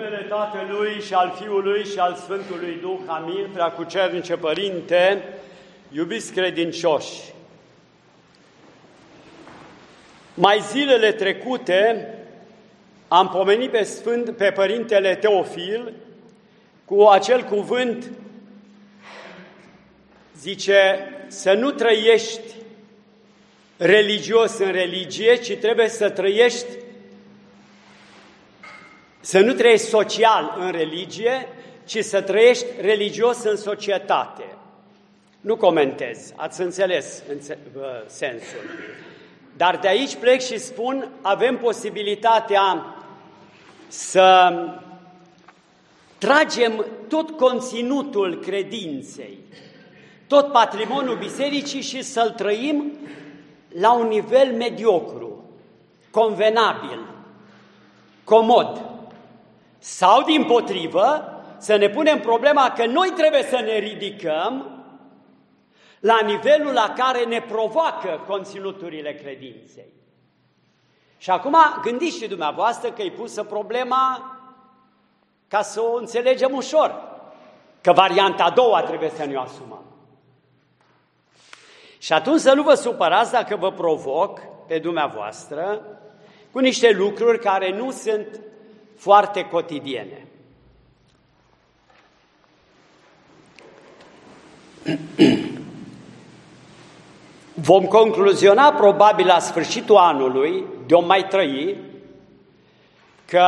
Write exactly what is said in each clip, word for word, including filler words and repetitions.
numele Tatălui și al Fiului și al Sfântului Duh, amin, Preacucernice Părinte, iubiți credincioși. Mai zilele trecute am pomenit pe, Sfânt, pe Părintele Teofil cu acel cuvânt, zice, să nu trăiești religios în religie, ci trebuie să trăiești, să nu trăiești social în religie, ci să trăiești religios în societate. Nu comentez, ați înțeles sensul. Dar de aici plec și spun, avem posibilitatea să tragem tot conținutul credinței, tot patrimoniul bisericii și să-l trăim la un nivel mediocru, convenabil, comod. Sau, dimpotrivă, să ne punem problema că noi trebuie să ne ridicăm la nivelul la care ne provoacă conținuturile credinței. Și acum gândiți și dumneavoastră că e pusă problema ca să o înțelegem ușor, că varianta a doua trebuie să ne o asumăm. Și atunci să nu vă supărați dacă vă provoc pe dumneavoastră cu niște lucruri care nu sunt foarte cotidiene. Vom concluziona probabil la sfârșitul anului, de-o mai trăi, că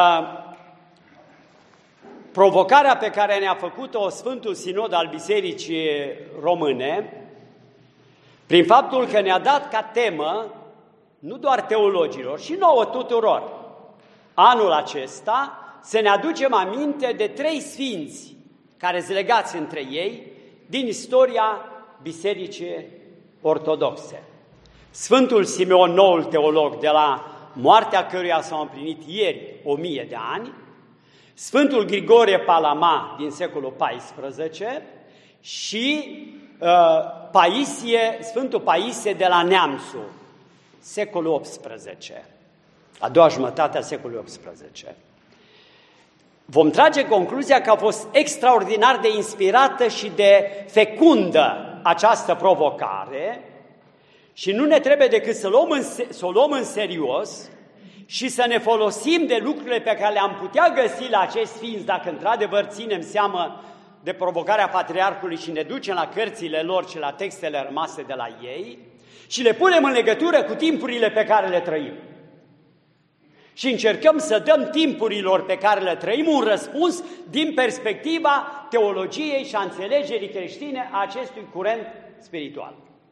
provocarea pe care ne-a făcut-o Sfântul Sinod al Bisericii Române, prin faptul că ne-a dat ca temă, nu doar teologilor, și nouă tuturor, anul acesta, să ne aducem aminte de trei sfinți care sunt legați între ei din istoria Bisericii Ortodoxe. Sfântul Simeon, noul teolog, de la moartea căruia s-au împlinit ieri o mie de ani, Sfântul Grigorie Palama din secolul paisprezece și uh, Paisie, Sfântul Paisie de la Neamțu, secolul optsprezece, a doua jumătate a secolului optsprezece. Vom trage concluzia că a fost extraordinar de inspirată și de fecundă această provocare și nu ne trebuie decât să, luăm în, să o luăm în serios și să ne folosim de lucrurile pe care le-am putea găsi la acești sfinți, dacă într-adevăr ținem seamă de provocarea Patriarhului și ne ducem la cărțile lor și la textele rămase de la ei și le punem în legătură cu timpurile pe care le trăim. Și încercăm să dăm timpurilor pe care le trăim un răspuns din perspectiva teologiei și a înțelegerii creștine a acestui curent spiritual.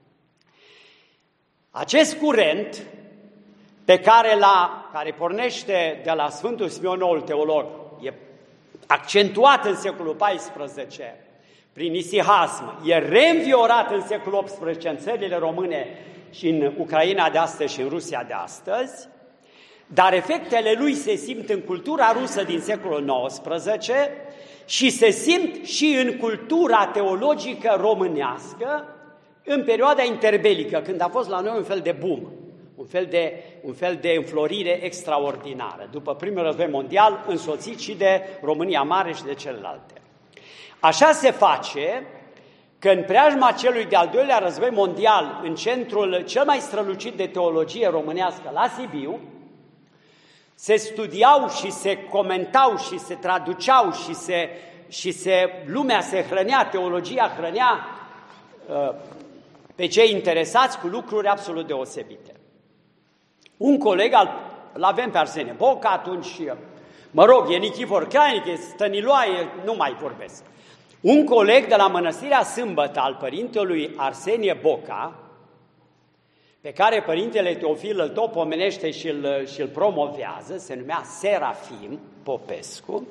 Acest curent pe care, la, care pornește de la Sfântul Simeon, noul teolog, e accentuat în secolul paisprezece prin isihasm, e reînviorat în secolul optsprezece în țările române și în Ucraina de astăzi și în Rusia de astăzi, dar efectele lui se simt în cultura rusă din secolul nouăsprezece și se simt și în cultura teologică românească în perioada interbelică, când a fost la noi un fel de boom, un fel de, un fel de înflorire extraordinară, după primul război mondial, însoțit și de România Mare și de celelalte. Așa se face că în preajma celui de-al doilea război mondial, în centrul cel mai strălucit de teologie românească, la Sibiu, se studiau și se comentau și se traduceau și, se, și se, lumea se hrănea, teologia hrănea uh, pe cei interesați cu lucruri absolut deosebite. Un coleg, îl avem pe Arsenie Boca atunci, mă rog, e Nichifor Crainic, e Stăniloae, nu mai vorbesc. Un coleg de la Mănăstirea Sâmbătă al părintelui Arsenie Boca, pe care Părintele Teofil îl tot pomenește și îl, și îl promovează, se numea Serafim Popescu,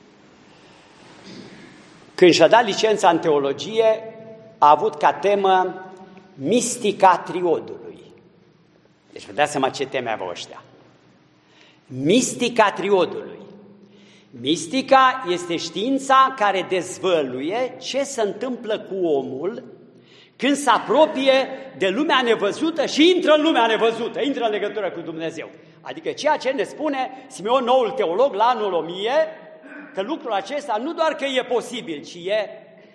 când și-a dat licența în teologie, a avut ca temă mistica triodului. Deci vă dați seama ce teme aveau ăștia. Mistica triodului. Mistica este știința care dezvăluie ce se întâmplă cu omul când se apropie de lumea nevăzută și intră în lumea nevăzută, intră în legătură cu Dumnezeu. Adică ceea ce ne spune Simeon, noul teolog, la anul o mie, că lucrul acesta nu doar că e posibil, ci e,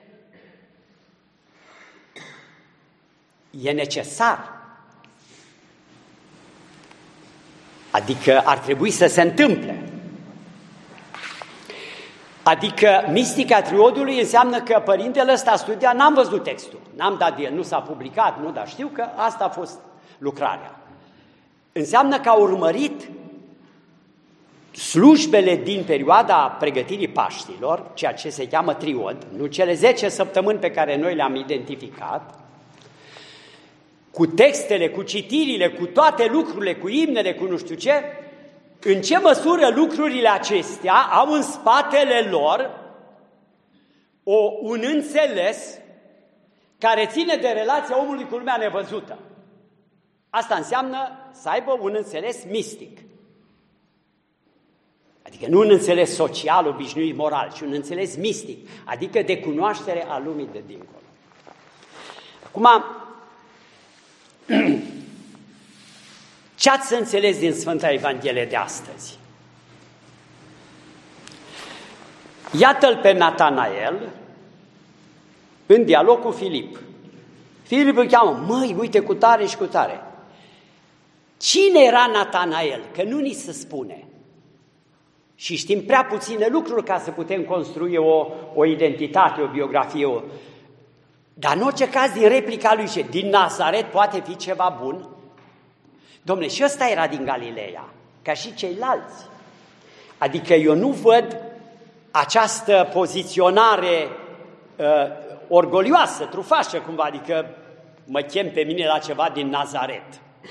e necesar. Adică ar trebui să se întâmple. Adică mistica triodului înseamnă că părintele ăsta studia, n-am văzut textul, n-am dat de el, nu s-a publicat, nu, dar știu că asta a fost lucrarea. Înseamnă că a urmărit slujbele din perioada pregătirii Paștilor, ceea ce se cheamă triod, nu cele zece săptămâni pe care noi le-am identificat, cu textele, cu citirile, cu toate lucrurile, cu imnele, cu nu știu ce, în ce măsură lucrurile acestea au în spatele lor o, un înțeles care ține de relația omului cu lumea nevăzută. Asta înseamnă să aibă un înțeles mistic. Adică nu un înțeles social, obișnuit, moral, ci un înțeles mistic, adică de cunoaștere a lumii de dincolo. Acum, ce ați înțeles din Sfânta Evanghelie de astăzi? Iată-l pe Natanael în dialog cu Filip. Filip îl cheamă, măi, uite cu tare și cu tare. Cine era Natanael? Că nu ni se spune. Și știm prea puține lucruri ca să putem construi o, o identitate, o biografie. O... Dar în orice caz, din replica lui, ce? Din Nazaret poate fi ceva bun? Dom'le, și ăsta era din Galileea, ca și ceilalți. Adică eu nu văd această poziționare uh, orgolioasă, trufașă cumva, adică mă chem pe mine la ceva din Nazaret.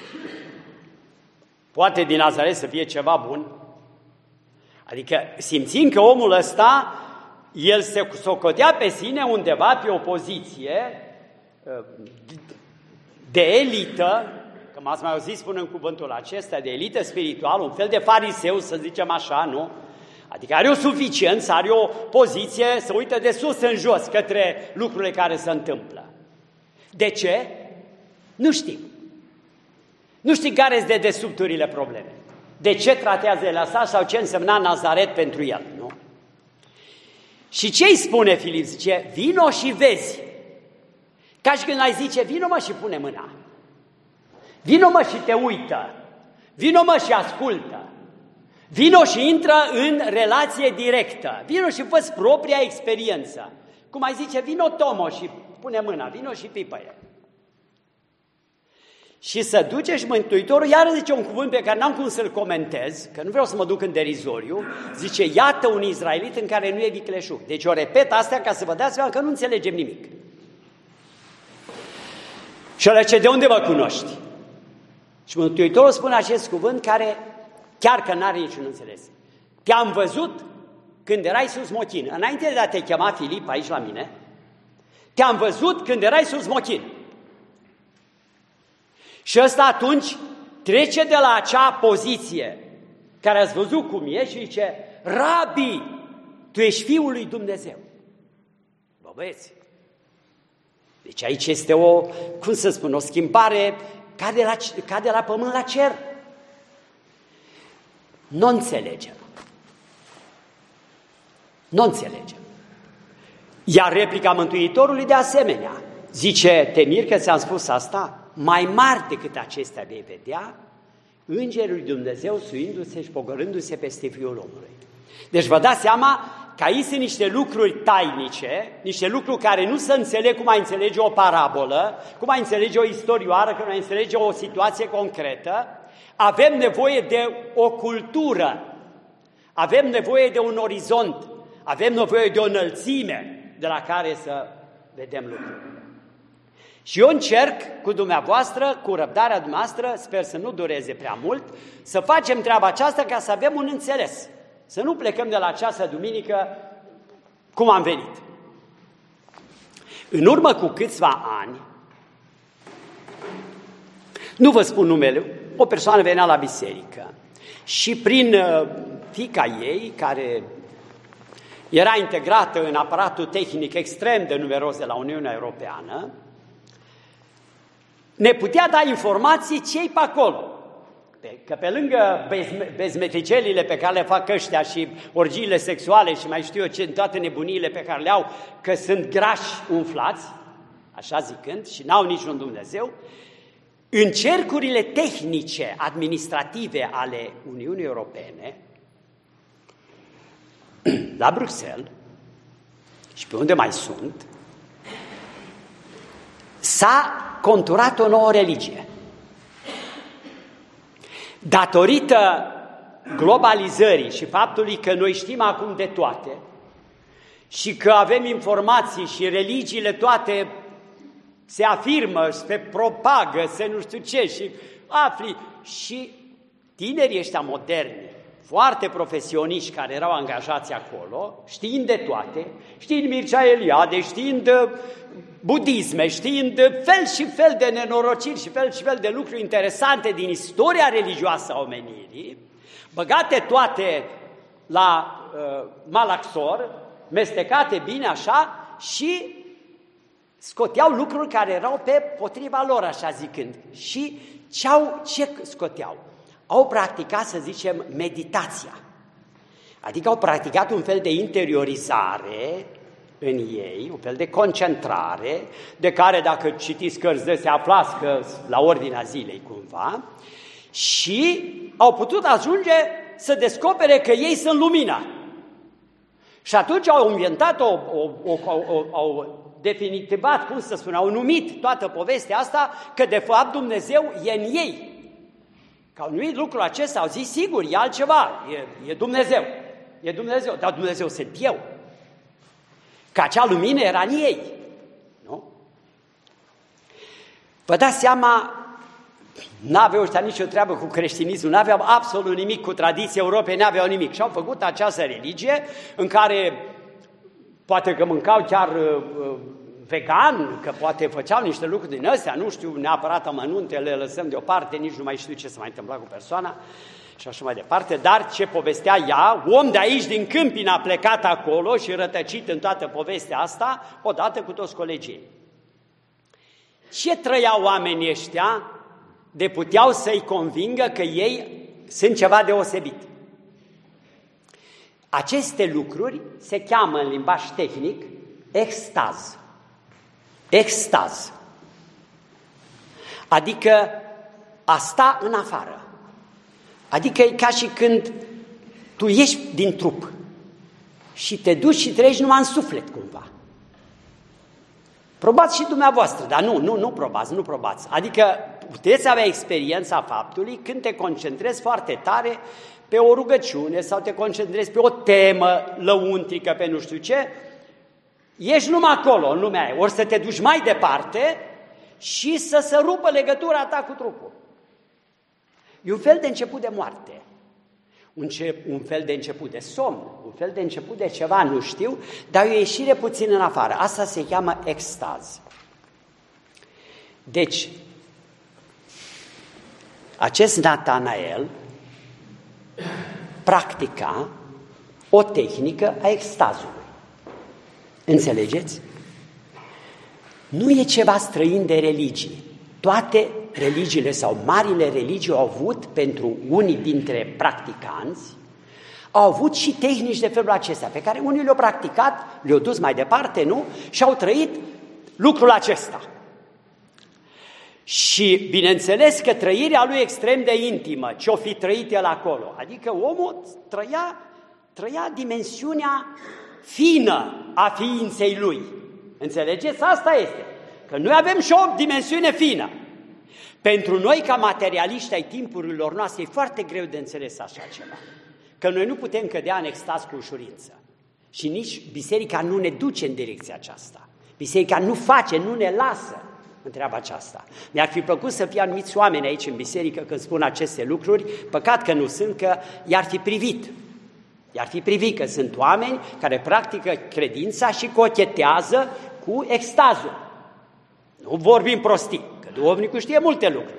Poate din Nazaret să fie ceva bun? Adică simțim că omul ăsta, el se socotea pe sine undeva pe o poziție uh, de elită, că m-ați mai auzit spunând cuvântul acesta, de elită spirituală, un fel de fariseu, să zicem așa, nu? Adică are o suficiență, are o poziție, să uită de sus în jos către lucrurile care se întâmplă. De ce? Nu știm. Nu știm care sunt dedesubturile probleme. De ce tratează el asta sau ce însemna Nazaret pentru el, nu? Și ce îi spune Filip? Zice, vino și vezi. Ca și când ai zice, vino mă și pune mâna. Vino mă și te uită. Vino mă și ascultă. Vino și intră în relație directă. Vino și fă-ți propria experiență. Cum ai zice, vino Tomo și pune mâna, vino și pipăie. Și să duce și Mântuitorul, iar zice un cuvânt pe care n-am cum să-l comentez, că nu vreau să mă duc în derizoriu, zice, iată un izraelit în care nu e vicleșug. Deci o repet astea ca să vă dați seama că nu înțelegem nimic. Și ăla ce, de unde vă cunoști? Și Mântuitorul spune acest cuvânt care chiar că n-are niciun înțeles. Te-am văzut când erai sus mochin. Înainte de a te chema Filip aici la mine, te-am văzut când erai sus mochin. Și ăsta atunci trece de la acea poziție care ați văzut cum e și zice, Rabi, tu ești Fiul lui Dumnezeu. Bă, băieți, deci aici este o, cum să spun, o schimbare ca de la, ca de la pământ la cer. Nu înțelegem. Nu înțelegem. Iar replica Mântuitorului de asemenea. Zice, te mir că ți-am spus asta? Mai mari decât acestea vei vedea Îngerul lui Dumnezeu suindu-se și pogorându-se peste Fiul omului. Deci vă dați seama că aici sunt niște lucruri tainice, niște lucruri care nu se înțeleg cum ai înțelege o parabolă, cum ai înțelege o istorioară, cum ai înțelege o situație concretă. Avem nevoie de o cultură, avem nevoie de un orizont, avem nevoie de o înălțime de la care să vedem lucrurile. Și eu încerc cu dumneavoastră, cu răbdarea dumneavoastră, sper să nu dureze prea mult, să facem treaba aceasta ca să avem un înțeles. Să nu plecăm de la această duminică cum am venit. În urmă cu câțiva ani, nu vă spun numele, o persoană venea la biserică și prin fiica ei, care era integrată în aparatul tehnic extrem de numeros de la Uniunea Europeană, ne putea da informații ce-i pe acolo. Că pe lângă bezmetricelile pe care le fac ăștia și orgiile sexuale și mai știu eu ce, toate nebuniile pe care le au, că sunt grași umflați, așa zicând, și n-au niciun Dumnezeu, în cercurile tehnice, administrative ale Uniunii Europene, la Bruxelles și pe unde mai sunt, s-a conturat o nouă religie. Datorită globalizării și faptului că noi știm acum de toate și că avem informații și religiile toate se afirmă, se propagă, se nu știu ce și afli și tinerii ăștia moderni, foarte profesioniști care erau angajați acolo, știind de toate, știind Mircea Eliade, știind budisme, știind fel și fel de nenorociri și fel și fel de lucruri interesante din istoria religioasă a omenirii, băgate toate la uh, malaxor, mestecate bine așa și scoteau lucruri care erau pe potriva lor, așa zicând. Și ce-au, ce scoteau? Au practicat, să zicem, meditația. Adică au practicat un fel de interiorizare în ei, un fel de concentrare, de care, dacă citiți cărți de se aflați că la ordinea zilei cumva, și au putut ajunge să descopere că ei sunt lumina. Și atunci au inventat, o, o, o, o, au definitivat, cum să spun, au numit toată povestea asta, că de fapt Dumnezeu e în ei. Că au numit lucrul acesta, au zis, sigur, e altceva, e, e Dumnezeu, e Dumnezeu, dar Dumnezeu sunt eu. Că acea lumină era în ei, nu? Vă dați seama, n-aveau ăștia nicio treabă cu creștinismul, n-aveau absolut nimic cu tradiția Europei, n-aveau nimic. Și au făcut această religie în care poate că mâncau chiar uh, vegan, că poate făceau niște lucruri din astea, nu știu neapărat amănunte, le lăsăm deoparte, nici nu mai știu ce se mai întâmpla cu persoana și așa mai departe, dar ce povestea ea, om de aici din Câmpina a plecat acolo și rătăcit în toată povestea asta, odată cu toți colegii. Ce trăiau oamenii ăștia de puteau să-i convingă că ei sunt ceva deosebit? Aceste lucruri se cheamă în limbaj tehnic extaz. Extaz. Adică a sta în afară. Adică e ca și când tu ieși din trup și te duci și trăiești numai în suflet cumva. Probați și dumneavoastră, dar nu, nu, nu probați, nu probați. Adică puteți avea experiența faptului când te concentrezi foarte tare pe o rugăciune sau te concentrezi pe o temă lăuntrică, pe nu știu ce, ești numai acolo, în lumea aia. Ori să te duci mai departe și să se rupă legătura ta cu trupul. E un fel de început de moarte, un, ce, un fel de început de somn, un fel de început de ceva, nu știu, dar e o ieșire puțin în afară. Asta se cheamă extaz. Deci, acest Natanael practica o tehnică a extazului. Înțelegeți? Nu e ceva străin de religii. Toate religiile sau marile religii au avut, pentru unii dintre practicanți, au avut și tehnici de felul acesta, pe care unii le-au practicat, le-au dus mai departe, nu? Și au trăit lucrul acesta. Și bineînțeles că trăirea lui extrem de intimă, ce-o fi trăit el acolo, adică omul trăia, trăia dimensiunea fină a ființei lui. Înțelegeți? Asta este. Că noi avem și o dimensiune fină. Pentru noi, ca materialiști ai timpurilor noastre, e foarte greu de înțeles așa ceva. Că noi nu putem cădea în extaz cu ușurință. Și nici biserica nu ne duce în direcția aceasta. Biserica nu face, nu ne lasă în treaba aceasta. Mi-ar fi plăcut să fie anumiți oameni aici în biserică când spun aceste lucruri, păcat că nu sunt, că i-ar fi privit. I-ar fi privit că sunt oameni care practică credința și cochetează cu extazul. Nu vorbim prostii, că duhovnicul știe multe lucruri.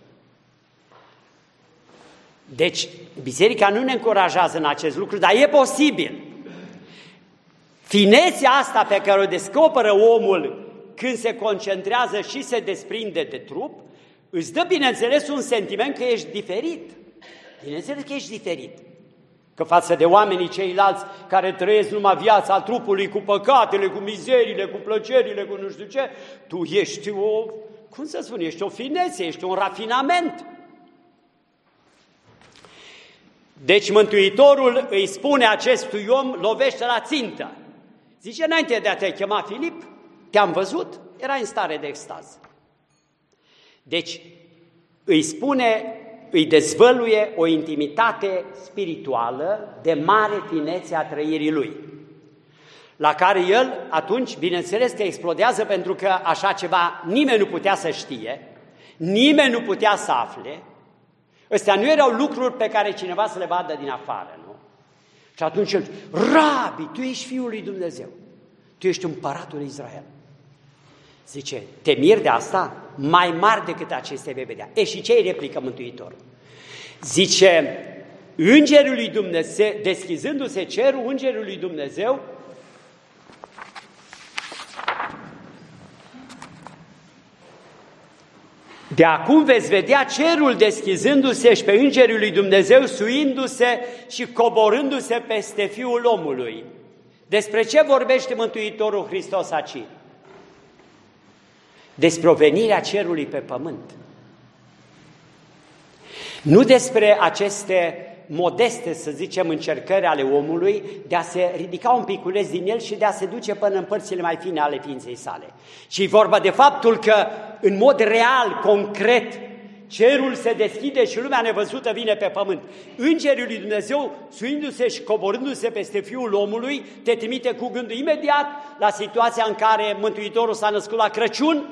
Deci, biserica nu ne încurajează în acest lucru, dar e posibil. Finețea asta pe care o descoperă omul când se concentrează și se desprinde de trup, îți dă, bineînțeles, un sentiment că ești diferit. Bineînțeles că ești diferit. Că față de oamenii ceilalți care trăiesc numai viața trupului cu păcatele, cu mizeriile, cu plăcerile, cu nu știu ce, tu ești o, cum să spun, ești o finețe, ești un rafinament. Deci Mântuitorul îi spune acestui om, lovește la țintă. Zice, înainte de a te chema Filip, te-am văzut, erai în stare de extaz. Deci îi spune, îi dezvăluie o intimitate spirituală de mare finețe a trăirii lui, la care el atunci, bineînțeles că explodează, pentru că așa ceva nimeni nu putea să știe, nimeni nu putea să afle. Astea nu erau lucruri pe care cineva să le vadă din afară, nu? Și atunci el, Rabi, tu ești Fiul lui Dumnezeu, tu ești împăratul lui Israel. Zice, te miri de asta? Mai mari decât acestea vei vedea. E, și ce îi replică Mântuitorul? Zice, Îngerul lui Dumnezeu, deschizându-se cerul, Îngerul lui Dumnezeu de acum veți vedea cerul deschizându-se și pe Îngerul lui Dumnezeu suindu-se și coborându-se peste Fiul omului. Despre ce vorbește Mântuitorul Hristos aici? Despre o venire a cerului pe pământ. Nu despre aceste modeste, să zicem, încercări ale omului de a se ridica un piculeț din el și de a se duce până în părțile mai fine ale ființei sale. Ci vorba de faptul că, în mod real, concret, cerul se deschide și lumea nevăzută vine pe pământ. Îngerul lui Dumnezeu, suindu-se și coborându-se peste Fiul omului, te trimite cu gândul imediat la situația în care Mântuitorul s-a născut la Crăciun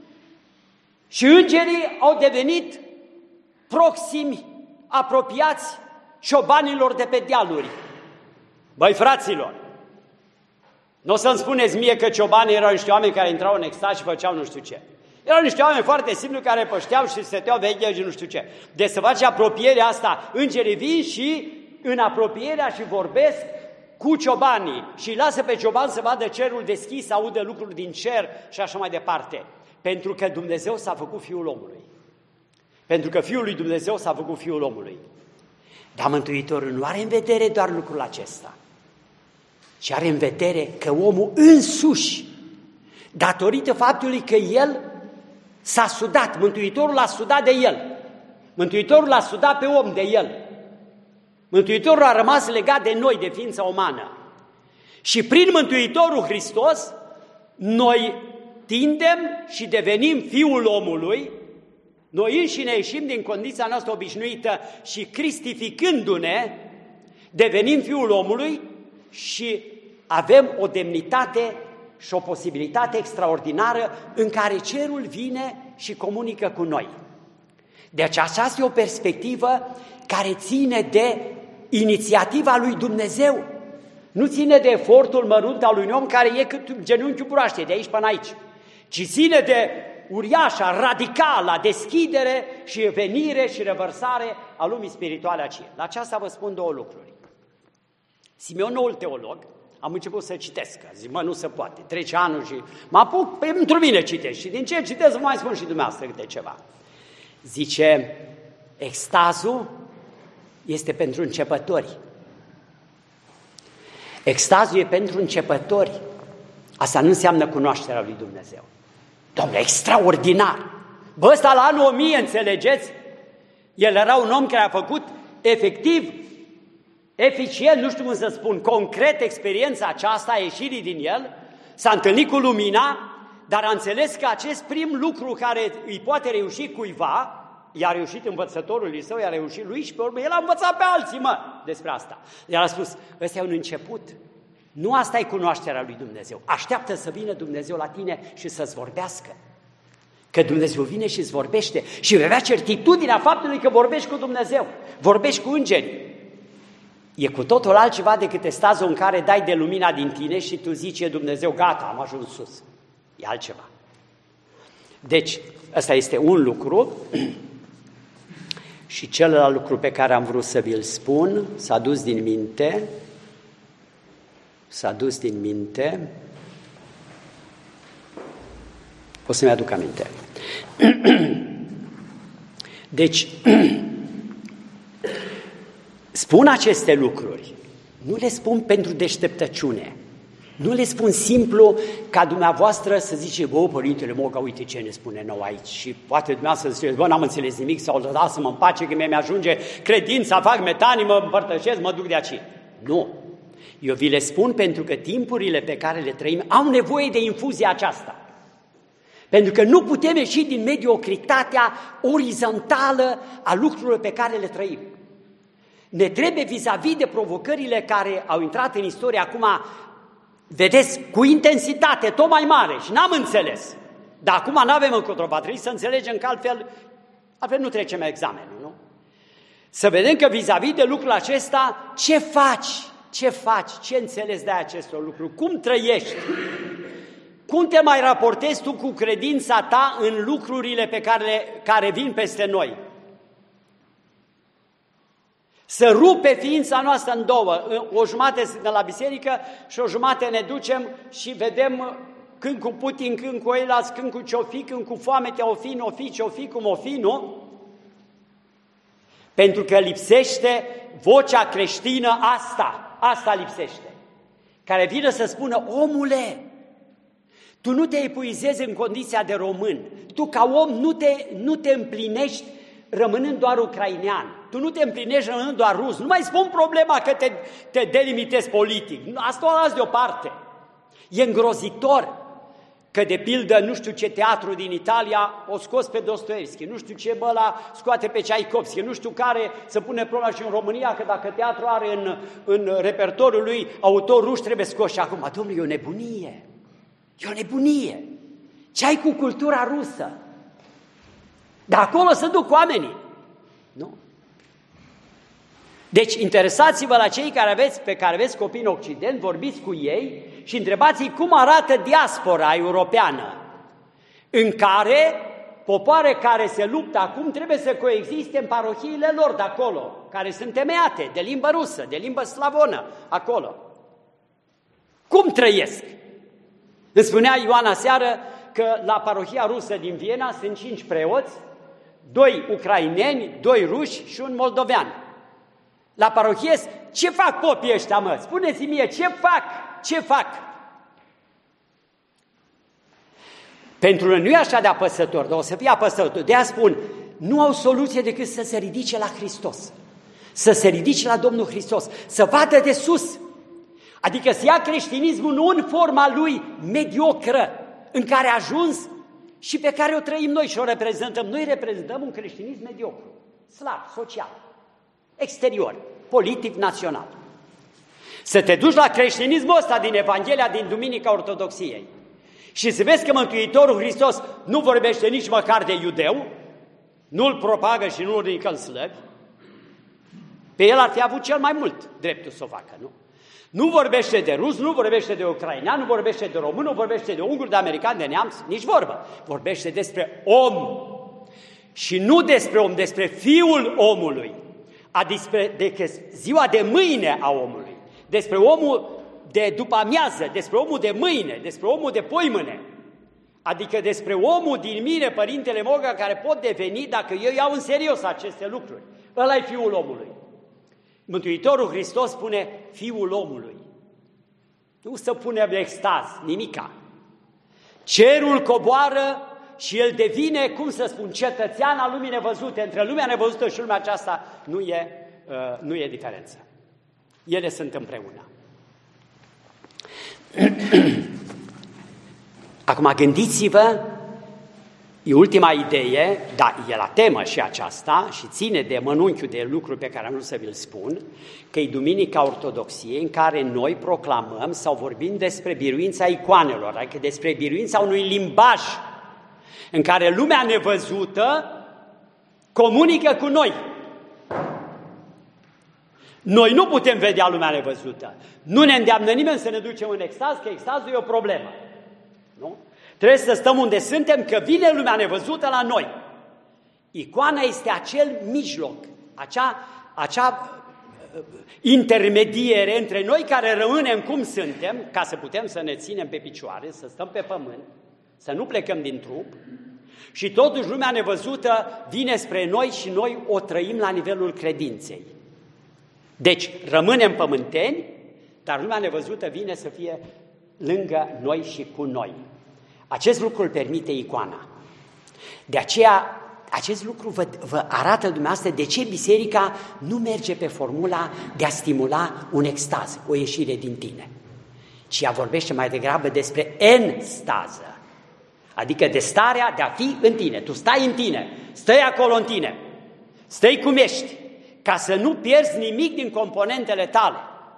și îngerii au devenit proximi, apropiați ciobanilor de pe dealuri. Băi, fraților, nu o să-mi spuneți mie că ciobanii erau niște oameni care intrau în extaz și făceau nu știu ce. Erau niște oameni foarte simpli care pășteau și stăteau veche și nu știu ce. Deci să face apropierea asta, îngerii vin și în apropierea și vorbesc cu ciobanii și lasă pe cioban să vadă cerul deschis, să audă lucruri din cer și așa mai departe. Pentru că Dumnezeu s-a făcut Fiul omului. Pentru că Fiul lui Dumnezeu s-a făcut Fiul omului. Dar Mântuitorul nu are în vedere doar lucrul acesta, ci are în vedere că omul însuși, datorită faptului că el s-a sudat, Mântuitorul l-a sudat de el, Mântuitorul l-a sudat pe om de el, Mântuitorul a rămas legat de noi, de ființa umană. Și prin Mântuitorul Hristos, noi tindem și devenim Fiul omului, noi înșine ieșim din condiția noastră obișnuită și cristificându-ne, devenim Fiul omului și avem o demnitate și o posibilitate extraordinară în care cerul vine și comunică cu noi. Deci aceasta este o perspectivă care ține de inițiativa lui Dumnezeu, nu ține de efortul mărunt al unui om care e cât genunchiul broaște, de aici până aici, ci ține de uriașa, radicală deschidere și venire și revărsare a lumii spirituale aceea. La aceasta vă spun două lucruri. Simeon, noul teolog, am început să citesc, zic, mă, nu se poate, trece anul și mă apuc, pentru mine citesc și din ce citesc, vă mai spun și dumneavoastră câte ceva. Zice, extazul este pentru începători. Extazul e pentru începători. Asta nu înseamnă cunoașterea lui Dumnezeu. Dom'le, extraordinar! Bă, ăsta la anul o mie, înțelegeți? El era un om care a făcut efectiv, eficient, nu știu cum să spun, concret experiența aceasta a ieșirii din el, s-a întâlnit cu lumina, dar a înțeles că acest prim lucru care îi poate reuși cuiva, i-a reușit învățătorului său, i-a reușit lui și pe urmă el a învățat pe alții, mă, despre asta. El a spus, ăsta e un început. Nu asta e cunoașterea lui Dumnezeu. Așteaptă să vină Dumnezeu la tine și să-ți vorbească. Că Dumnezeu vine și îți vorbește și vei avea certitudinea faptului că vorbești cu Dumnezeu, vorbești cu îngeri. E cu totul altceva decât extazul în care dai de lumina din tine și tu zici, Dumnezeu, gata, am ajuns sus. E altceva. Deci, ăsta este un lucru. Și celălalt lucru pe care am vrut să vi-l spun, s-a dus din minte, s-a dus din minte, o să-mi aduc aminte. Deci, spun aceste lucruri, nu le spun pentru deșteptăciune, nu le spun simplu ca dumneavoastră să zice, bă, Părintele Moga, uite ce ne spune nou aici. Și poate dumneavoastră să ziceți, bă, n-am înțeles nimic sau lasă-mă în pace că mi ajunge credința, fac metanii, mă împărtășesc, mă duc de aici. Nu. Eu vi le spun pentru că timpurile pe care le trăim au nevoie de infuzia aceasta. Pentru că nu putem ieși din mediocritatea orizontală a lucrurilor pe care le trăim. Ne trebuie vis-a-vis de provocările care au intrat în istorie acum, vedeți, cu intensitate tot mai mare și n-am înțeles. Dar acum nu avem încotro, va trebui să înțelegem că altfel, altfel nu trecem examenul, nu? Să vedem că vis-a-vis de lucrul acesta, ce faci? Ce faci? Ce înțelegi de aceste lucruri? Cum trăiești? Cum te mai raportezi tu cu credința ta în lucrurile pe care, care vin peste noi? Să rupe ființa noastră în două. O jumătate suntem la biserică și o jumătate ne ducem și vedem când cu Putin, când cu Elas, când cu ce-o fi, când cu foamete o fi, n-o fi, ce-o fi, cum o fi, nu? Pentru că lipsește vocea creștină asta, asta lipsește. Care vine să spună, omule, tu nu te epuizezi în condiția de român, tu ca om nu te, nu te împlinești rămânând doar ucrainean, tu nu te împlinești rămânând doar rus, nu mai spun problema că te, te delimitezi politic, asta o las deoparte. E îngrozitor că de pildă nu știu ce teatru din Italia o scos pe Dostoevski, nu știu ce bă la scoate pe Tchaikovsky, nu știu care să pune problema și în România că dacă teatru are în, în repertoriul lui autor ruși trebuie scos și acum, domnule, e o nebunie. E o nebunie. Ce ai cu cultura rusă? De acolo se duc oamenii. Nu? Deci interesați-vă la cei care aveți, pe care aveți copii în Occident, vorbiți cu ei și întrebați-i cum arată diaspora europeană, în care popoare care se luptă acum trebuie să coexiste în parohiile lor de acolo, care sunt temeiate de limbă rusă, de limbă slavonă, acolo. Cum trăiesc? Îmi spunea Ioan aseară că la parohia rusă din Viena sunt cinci preoți, doi ucraineni, doi ruși și un moldovean. La parohie, ce fac popii ăștia, mă? Spuneți-mi mie, ce fac? Ce fac? Pentru noi nu e așa de apăsător, dar o să fie apăsător. De-aia spun, nu au soluție decât să se ridice la Hristos, să se ridice la Domnul Hristos, să vadă de sus. Adică să ia creștinismul nu în forma lui mediocră, în care a ajuns și pe care o trăim noi și o reprezentăm. Noi reprezentăm un creștinism mediocru, slab, social, exterior, politic, național. Să te duci la creștinismul ăsta din Evanghelia, din Duminica Ortodoxiei și să vezi că Mântuitorul Hristos nu vorbește nici măcar de iudeu, nu-l propagă și nu-l ridică în slăvi, pe el ar fi avut cel mai mult dreptul să o facă, nu? Nu vorbește de rus, nu vorbește de ucrainean, nu vorbește de român, nu vorbește de ungur, de american, de neamț, nici vorbă. Vorbește despre om și nu despre om, despre Fiul omului, adică de ziua de mâine a omului, despre omul de după amiază, despre omul de mâine, despre omul de poimâne, adică despre omul din mine, Părintele Moga, care pot deveni dacă eu iau în serios aceste lucruri. Ăla e Fiul omului. Mântuitorul Hristos spune Fiul omului. Nu să punem extaz, nimica. Cerul coboară și el devine, cum să spun, cetățean al lumii nevăzute. Între lumea nevăzută și lumea aceasta nu e, uh, nu e diferență. Ele sunt împreună. Acum gândiți-vă, e ultima idee, dar e la temă și aceasta și ține de mănunchiul de lucru pe care am vrut să vi-l spun, că e Duminica Ortodoxiei în care noi proclamăm sau vorbim despre biruința icoanelor, adică despre biruința unui limbaj în care lumea nevăzută comunică cu noi. Noi nu putem vedea lumea nevăzută. Nu ne îndeamnă nimeni să ne ducem în extaz, că extazul e o problemă. Nu? Trebuie să stăm unde suntem, că vine lumea nevăzută la noi. Icoana este acel mijloc, acea, acea intermediere între noi care rămânem cum suntem, ca să putem să ne ținem pe picioare, să stăm pe pământ, să nu plecăm din trup, Și totuși lumea nevăzută vine spre noi și noi o trăim la nivelul credinței. Deci rămânem pământeni, dar lumea nevăzută vine să fie lângă noi și cu noi. Acest lucru îl permite icoana. De aceea, acest lucru vă, vă arată dumneavoastră de ce biserica nu merge pe formula de a stimula un extaz, o ieșire din tine, ci ea vorbește mai degrabă despre enstază, adică de starea de a fi în tine. Tu stai în tine, stai acolo în tine, stai cum ești, ca să nu pierzi nimic din componentele tale.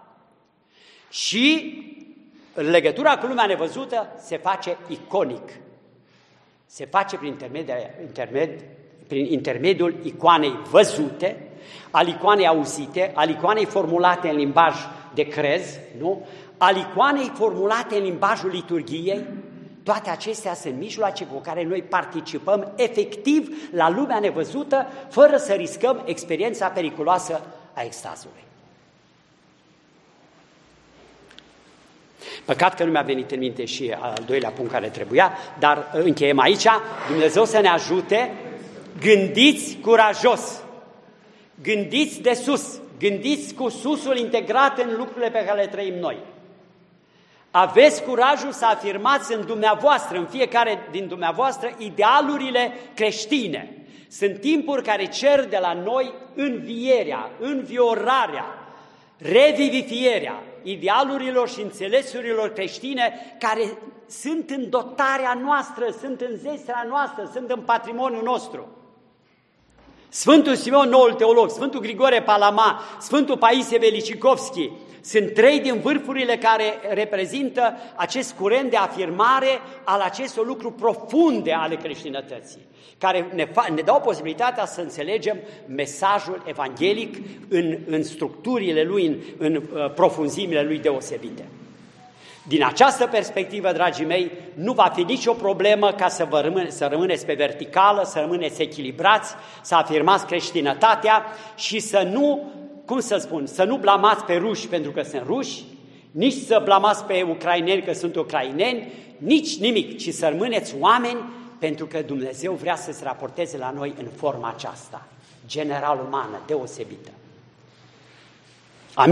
Și legătura cu lumea nevăzută se face iconic. Se face prin intermediul, intermed, prin intermediul icoanei văzute, al icoanei auzite, al icoanei formulate în limbaj de crez, nu? Al icoanei formulate în limbajul liturghiei. Toate acestea sunt mijloace cu care noi participăm efectiv la lumea nevăzută, fără să riscăm experiența periculoasă a extazului. Păcat că nu mi-a venit în minte și al doilea punct care trebuia, dar încheiem aici. Dumnezeu să ne ajute. Gândiți curajos, gândiți de sus, gândiți cu susul integrat în lucrurile pe care le trăim noi. Aveți curajul să afirmați în dumneavoastră, în fiecare din dumneavoastră, idealurile creștine. Sunt timpuri care cer de la noi învierea, înviorarea, revivifierea idealurilor și înțelesurilor creștine care sunt în dotarea noastră, sunt în zestrea noastră, sunt în patrimoniul nostru. Sfântul Simeon, noul teolog, Sfântul Grigore Palama, Sfântul Paisie Velicicovski, sunt trei din vârfurile care reprezintă acest curent de afirmare al acestor lucruri profunde ale creștinătății, care ne, fa- ne dau posibilitatea să înțelegem mesajul evanghelic în, în structurile lui, în, în uh, profunzimile lui deosebite. Din această perspectivă, dragii mei, nu va fi nicio problemă ca să, vă rămâne, să rămâneți pe verticală, să rămâneți echilibrați, să afirmați creștinătatea și să nu, cum să spun, să nu blamați pe ruși pentru că sunt ruși, nici să blamați pe ucraineni că sunt ucraineni, nici nimic, ci să rămâneți oameni pentru că Dumnezeu vrea să se raporteze la noi în forma aceasta, general umană, deosebită.